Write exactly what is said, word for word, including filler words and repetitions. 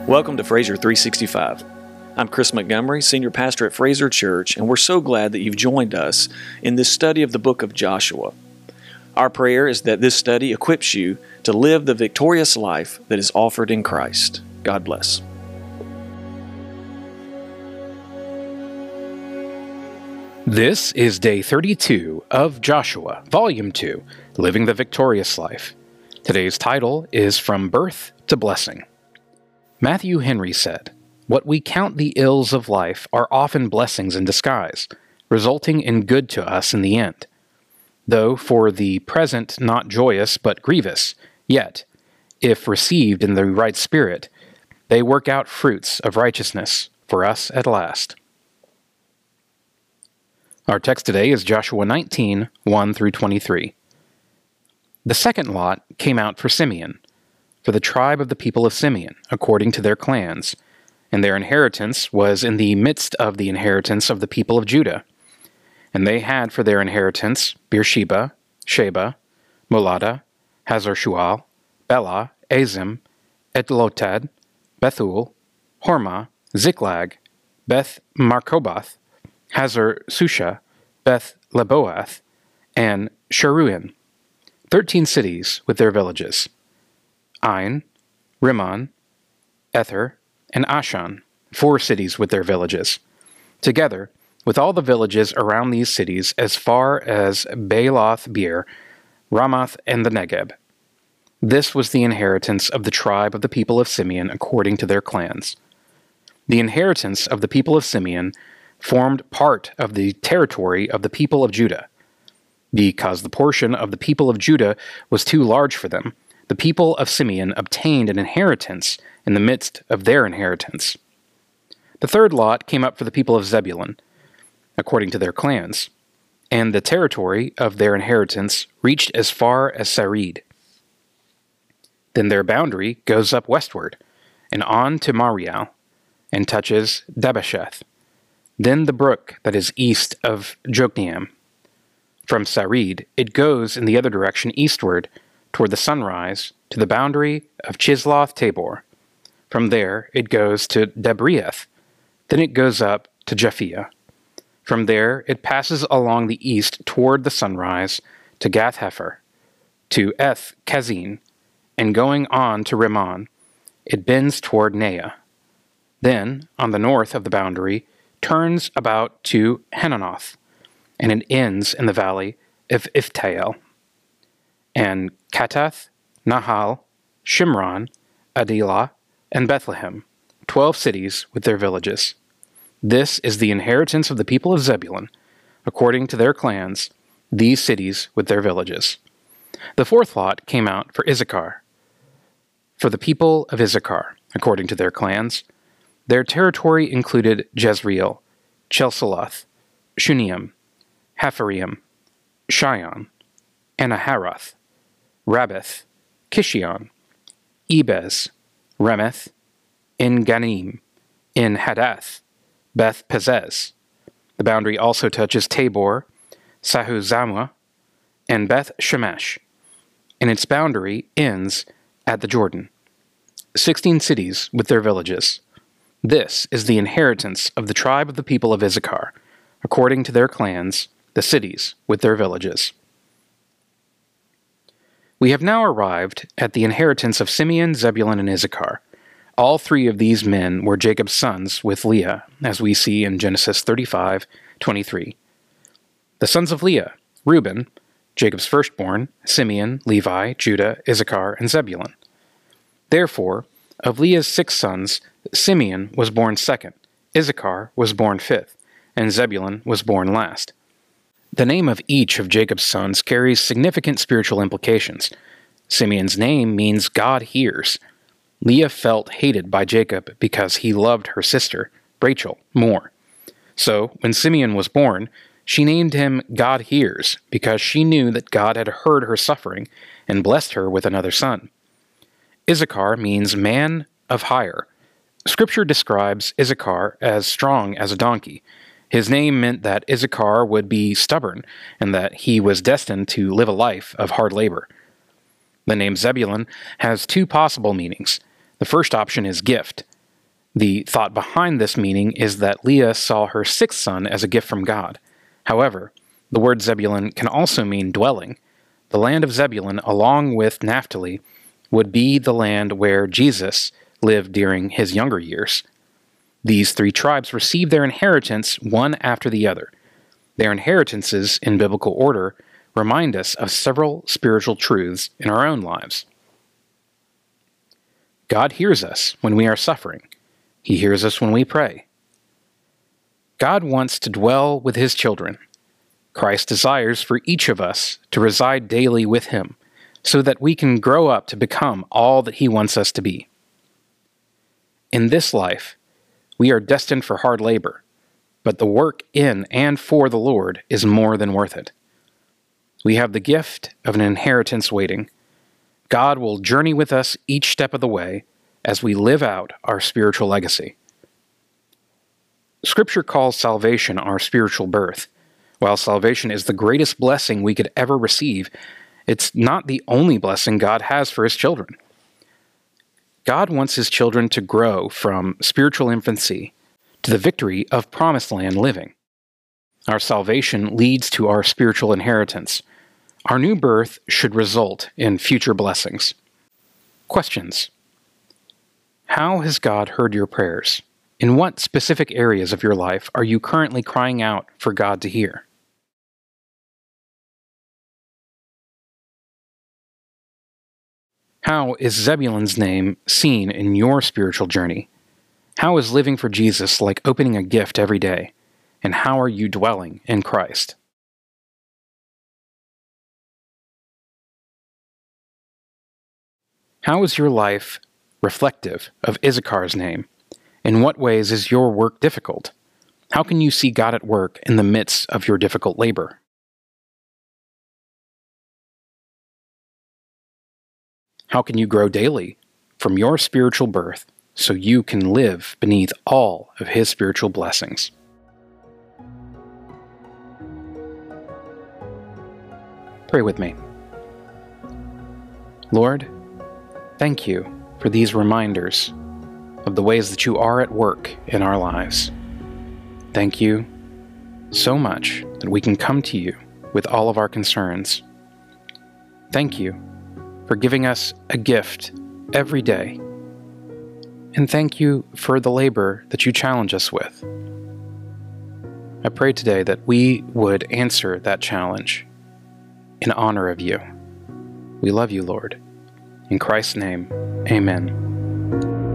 Welcome to Fraser three sixty-five. I'm Chris Montgomery, Senior Pastor at Fraser Church, and we're so glad that you've joined us in this study of the book of Joshua. Our prayer is that this study equips you to live the victorious life that is offered in Christ. God bless. This is day thirty-two of Joshua, Volume two, Living the Victorious Life. Today's title is From Birth to Blessing. Matthew Henry said, "What we count the ills of life are often blessings in disguise, resulting in good to us in the end. Though for the present not joyous but grievous, yet, if received in the right spirit, they work out fruits of righteousness for us at last." Our text today is Joshua nineteen, one through twenty-three. The second lot came out for Simeon, for the tribe of the people of Simeon, according to their clans, and their inheritance was in the midst of the inheritance of the people of Judah. And they had for their inheritance Beersheba, Sheba, Molada, Hazar-Shual, Bela, Azim, Etlotad, Bethul, Hormah, Ziklag, Beth Markobath, Hazar-Susha, Beth Leboath, and Sharuin, thirteen cities with their villages. Ain, Rimmon, Ether, and Ashan, four cities with their villages. Together, with all the villages around these cities as far as Baaloth Beer, Ramath, and the Negeb. This was the inheritance of the tribe of the people of Simeon according to their clans. The inheritance of the people of Simeon formed part of the territory of the people of Judah. Because the portion of the people of Judah was too large for them, the people of Simeon obtained an inheritance in the midst of their inheritance. The third lot came up for the people of Zebulun, according to their clans, and the territory of their inheritance reached as far as Sarid. Then their boundary goes up westward, and on to Marial, and touches Dabasheth, then the brook that is east of Jokneam. From Sarid, it goes in the other direction eastward, toward the sunrise, to the boundary of Chisloth Tabor. From there, it goes to Debrieth. Then it goes up to Japhia. From there, it passes along the east toward the sunrise to Gath-Hepher, to Eth Kazin, and going on to Rimmon, it bends toward Neah. Then, on the north of the boundary, turns about to Hananoth, and it ends in the valley of Iftael. And Katath, Nahal, Shimron, Adilah, and Bethlehem, twelve cities with their villages. This is the inheritance of the people of Zebulun, according to their clans, these cities with their villages. The fourth lot came out for Issachar. For the people of Issachar, according to their clans, their territory included Jezreel, Chelseloth, Shuneam, Hapharim, Shion, Anaharoth, Rabbith, Kishion, Ebez, Remeth, En-Ganim, En-Hadath, Beth Pezez. The boundary also touches Tabor, Sahuzamah, and Beth Shemesh, and its boundary ends at the Jordan. Sixteen cities with their villages. This is the inheritance of the tribe of the people of Issachar, according to their clans, the cities with their villages. We have now arrived at the inheritance of Simeon, Zebulun, and Issachar. All three of these men were Jacob's sons with Leah, as we see in Genesis thirty-five twenty-three. The sons of Leah, Reuben, Jacob's firstborn, Simeon, Levi, Judah, Issachar, and Zebulun. Therefore, of Leah's six sons, Simeon was born second, Issachar was born fifth, and Zebulun was born last. The name of each of Jacob's sons carries significant spiritual implications. Simeon's name means God hears. Leah felt hated by Jacob because he loved her sister, Rachel, more. So, when Simeon was born, she named him God hears because she knew that God had heard her suffering and blessed her with another son. Issachar means man of hire. Scripture describes Issachar as strong as a donkey. His name meant that Issachar would be stubborn and that he was destined to live a life of hard labor. The name Zebulun has two possible meanings. The first option is gift. The thought behind this meaning is that Leah saw her sixth son as a gift from God. However, the word Zebulun can also mean dwelling. The land of Zebulun, along with Naphtali, would be the land where Jesus lived during his younger years. These three tribes received their inheritance one after the other. Their inheritances, in biblical order, remind us of several spiritual truths in our own lives. God hears us when we are suffering. He hears us when we pray. God wants to dwell with his children. Christ desires for each of us to reside daily with him, so that we can grow up to become all that he wants us to be. In this life, we are destined for hard labor, but the work in and for the Lord is more than worth it. We have the gift of an inheritance waiting. God will journey with us each step of the way as we live out our spiritual legacy. Scripture calls salvation our spiritual birth. While salvation is the greatest blessing we could ever receive, it's not the only blessing God has for his children. God wants his children to grow from spiritual infancy to the victory of promised land living. Our salvation leads to our spiritual inheritance. Our new birth should result in future blessings. Questions. How has God heard your prayers? In what specific areas of your life are you currently crying out for God to hear? How is Zebulun's name seen in your spiritual journey? How is living for Jesus like opening a gift every day? And how are you dwelling in Christ? How is your life reflective of Issachar's name? In what ways is your work difficult? How can you see God at work in the midst of your difficult labor? How can you grow daily from your spiritual birth so you can live beneath all of his spiritual blessings? Pray with me. Lord, thank you for these reminders of the ways that you are at work in our lives. Thank you so much that we can come to you with all of our concerns. Thank you for giving us a gift every day. And thank you for the labor that you challenge us with. I pray today that we would answer that challenge in honor of you. We love you, Lord. In Christ's name, amen.